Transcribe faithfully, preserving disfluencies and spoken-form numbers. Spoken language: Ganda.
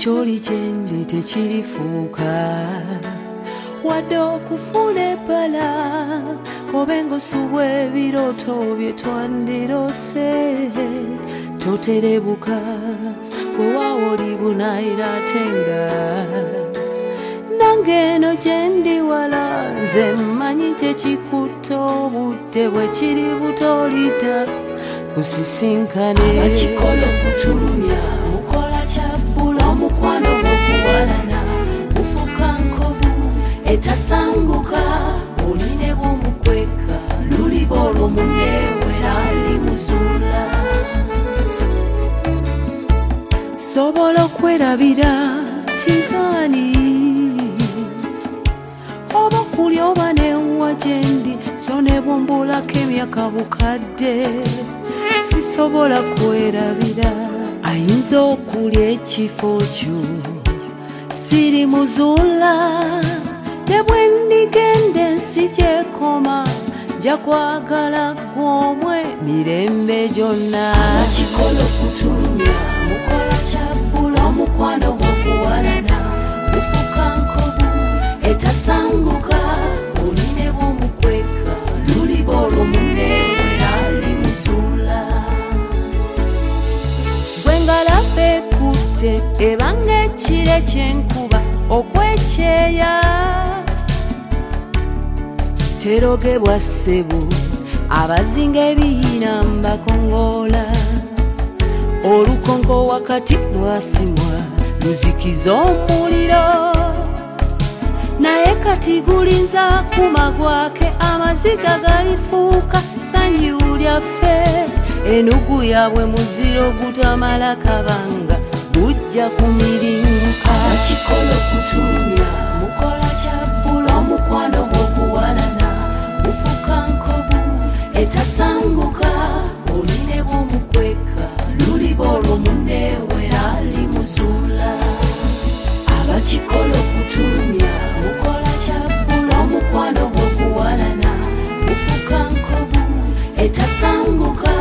kyoli gyendi tekirifuuka wadde okufuna ebbala kobengo subwa ebirooto bye twandirose toterebuka bwewawo olibunaira atenga nange eno gyendi wala nze mmanyi tekikutta obudde bwe kiri butolita kusisinkane abakikola okutulumya mukola kyabbula omukwano gw'okuwalana gufuka nkobu etasanguka oline bw'omukweka luliba olwo munneewera limuzuula sobola okwerabira tinzaani oba kuli oba newa gyendi so ne bwombulako emyaka bukadde sisobola kwerabira ayinza okulya ekifo kyo siri muzuula ne bwe ndigenda ensi gyekoma nja kwagala gw'omwe mirembe gyonna abakikola okutulumya mukola kyabbula omukwano gw'okuwalana gufuka nkobu etasanguka oline bw'omukweka luliba olwo munneewera limuzuula gwe ngalaba ekutte ebanga ekire kyenkuba okwekyeya terogebwa ssebo abazinga ebiina mbakongoola olukonko wakati lwasimwa luzikiza omuliro naye kati gulinza kumagwake amaziga galifuuka sanyu lyaffe enugu yabwe muziro gutamala kabanga gujja kumiringuka abakikola okutulumya mukola kyabbula omukwano gw'okuwalana gufuka nkobu etasanguka oline bw'omukweka luliba olwo munneewera limuzuula abakikola okutulumya mukola kyabbula omukwano gw'okuwalana gufuka nkobu etasanguka